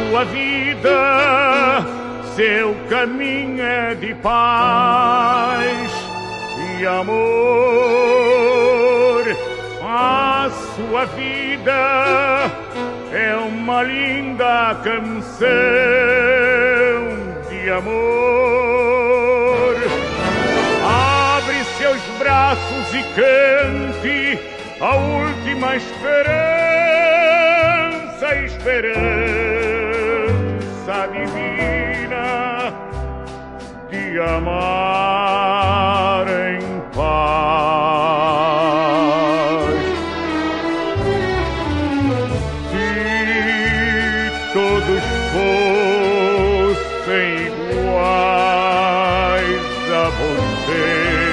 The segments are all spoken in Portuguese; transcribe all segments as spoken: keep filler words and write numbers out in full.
sua vida, seu caminho é de paz e amor. A sua vida é uma linda canção de amor. Abre seus braços e cante a última esperança, esperança divina de amar em paz. Se todos fossem iguais a você,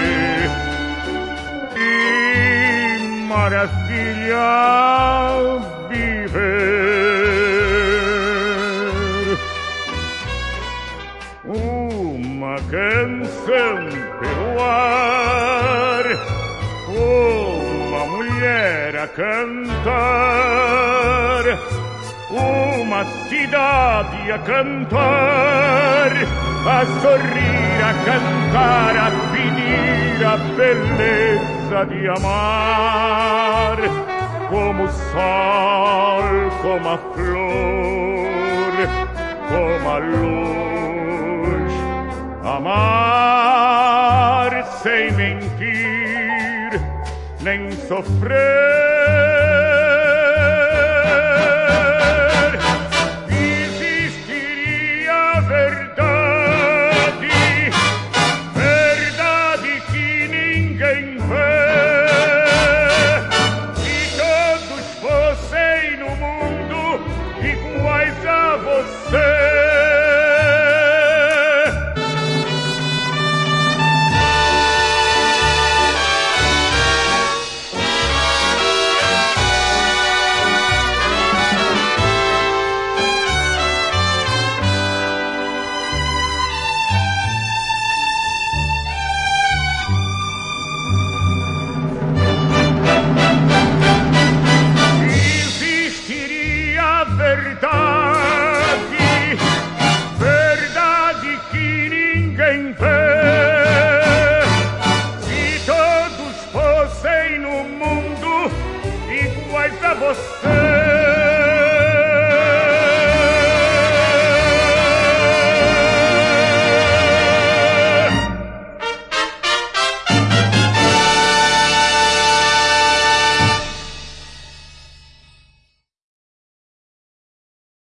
maravilha viver. Uma canção pelo ar, uma mulher a cantar, uma cidade a cantar, a sorrir, a cantar, a pedir a beleza de amar, como o sol, como a flor, como a luz. Amar sem mentir, nem sofrer.